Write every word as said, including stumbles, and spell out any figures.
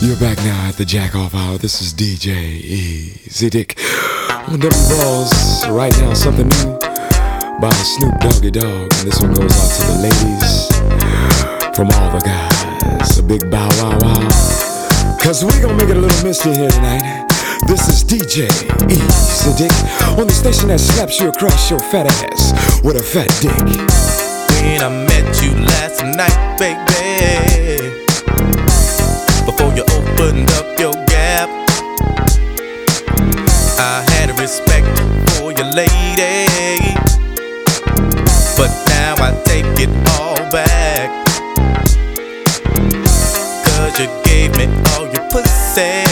You're back now at the Jack Off Hour. This is D J Easy Dick on them balls. Right now, something new by Snoop Doggy Dogg. And this one goes out to the ladies from all the guys. A big bow wow wow. Cause we gonna make it a little misty here tonight. This is D J Easy Dick on the station that slaps you across your fat ass with a fat dick. When I met you last night, baby, before you opened up your gap, I had a respect for your lady, but now I take it all back, cause you gave me all your pussy,